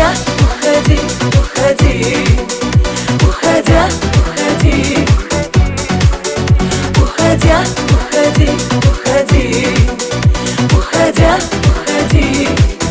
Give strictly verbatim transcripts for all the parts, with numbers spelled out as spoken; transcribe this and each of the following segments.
Уходя, уходи, уходи, уходя, уходи, уходя, уходи, уходи, уходя, уходи.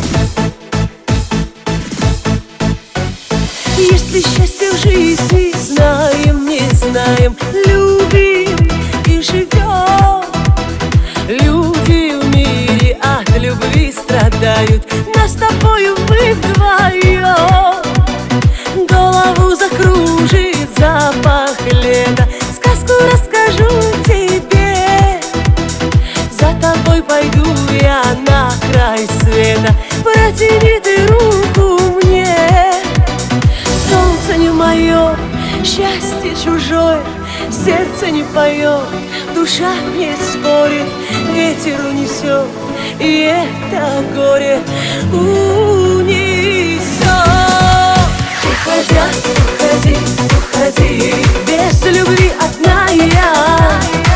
Есть ли счастье в жизни, знаем, не знаем, любим и живем. Люди в мире от любви страдают, нас с тобою мы вдвоем. Голову закружит запах лета, сказку расскажу тебе. За тобой пойду я на край света, протяни ты руку мне. Солнце не мое, счастье чужое, сердце не поет, душа не спорит, ветер унесет, и это горе унесет. Уходя, уходи, уходи, без любви одна я.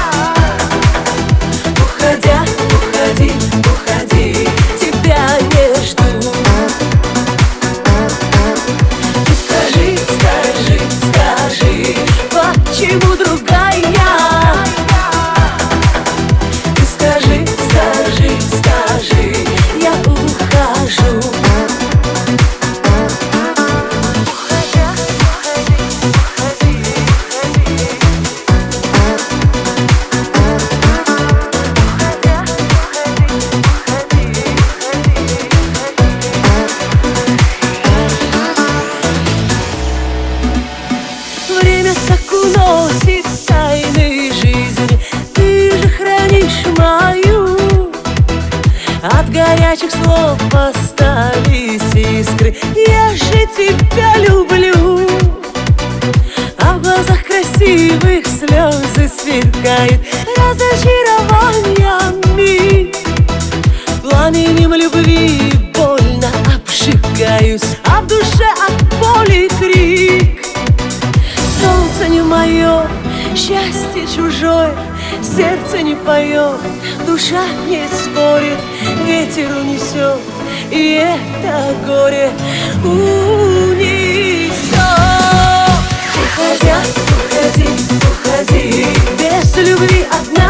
Уходя, уходи, уходи, тебя не жду. Ты скажи, скажи, скажи, почему другая? Ты скажи, скажи, скажи, я ухожу. Время так уносит тайны жизни, ты же хранишь мою. От горячих слов остались искры, я же тебя люблю. А в глазах красивых слезы сверкают разочарованиями. Пламенем любви больно обжигаюсь, а в душе от боли крик. Солнце не мое, счастье чужое, сердце не поет, душа не спорит, ветер унесет, и это горе унесет. Уходя, уходи, уходи, без любви одна